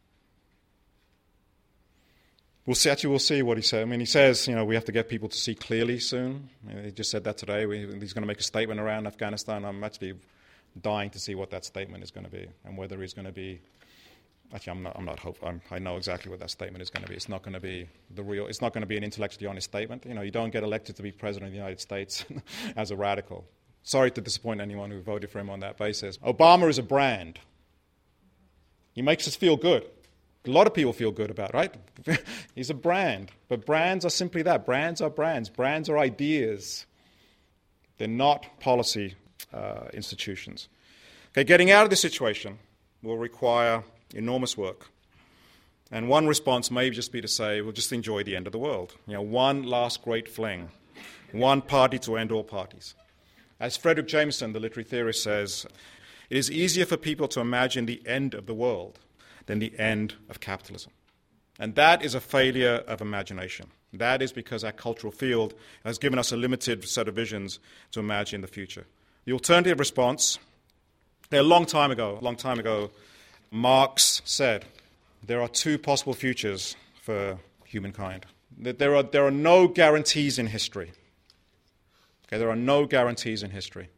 We'll see what he said. He says, we have to get people to see clearly soon. He just said that today. He's going to make a statement around Afghanistan. I'm actually dying to see what that statement is going to be, and whether he's going to be. Actually, I'm not hopeful. I know exactly what that statement is going to be. It's not going to be it's not going to be an intellectually honest statement. You don't get elected to be president of the United States as a radical. Sorry to disappoint anyone who voted for him on that basis. Obama is a brand. He makes us feel good. A lot of people feel good about it, right? He's a brand. But brands are simply that. Brands are brands. Brands are ideas. They're not policy institutions. Okay, getting out of this situation will require enormous work. And one response may just be to say, we'll just enjoy the end of the world. One last great fling. One party to end all parties. As Frederick Jameson, the literary theorist, says, it is easier for people to imagine the end of the world than the end of capitalism. And that is a failure of imagination. That is because our cultural field has given us a limited set of visions to imagine the future. The alternative response, a long time ago, Marx said there are two possible futures for humankind. There are no guarantees in history. Okay, there are no guarantees in history.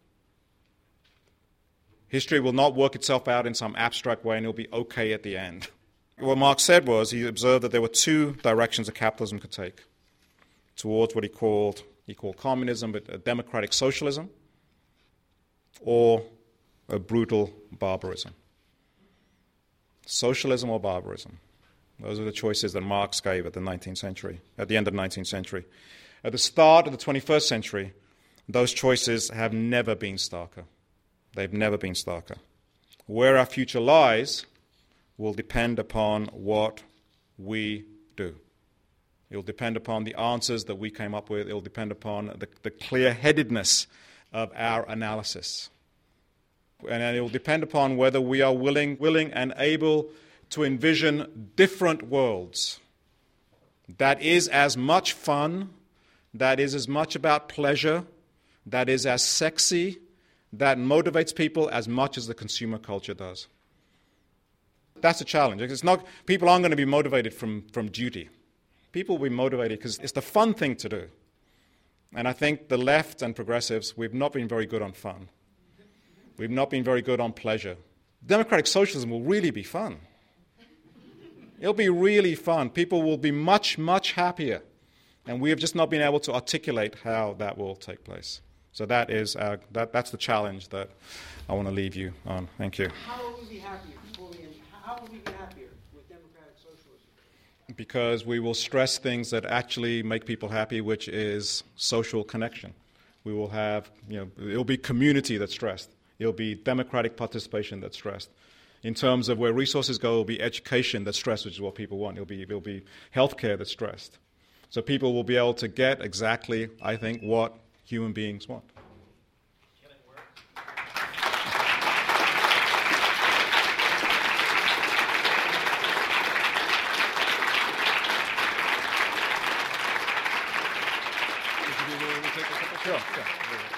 History will not work itself out in some abstract way and it'll be okay at the end. What Marx said was he observed that there were two directions that capitalism could take towards what he called communism, but a democratic socialism, or a brutal barbarism. Socialism or barbarism. Those are the choices that Marx gave at the 19th century, at the end of the 19th century. At the start of the 21st century, those choices have never been starker. They've never been starker. Where our future lies will depend upon what we do. It will depend upon the answers that we came up with. It will depend upon the clear-headedness of our analysis. And it will depend upon whether we are willing and able to envision different worlds. That is as much fun, that is as much about pleasure, that is as sexy, that motivates people as much as the consumer culture does. That's a challenge. It's not, people aren't going to be motivated from duty. People will be motivated because it's the fun thing to do. And I think the left and progressives, we've not been very good on fun. We've not been very good on pleasure. Democratic socialism will really be fun. It'll be really fun. People will be much, much happier. And we have just not been able to articulate how that will take place. So that's the challenge that I want to leave you on. Thank you. How will we be happier? How will we be happier with democratic socialism? Because we will stress things that actually make people happy, which is social connection. We will have, it'll be community that's stressed. It'll be democratic participation that's stressed. In terms of where resources go, it'll be education that's stressed, which is what people want. It'll be healthcare that's stressed. So people will be able to get exactly, I think, what human beings want. Can it work? Sure.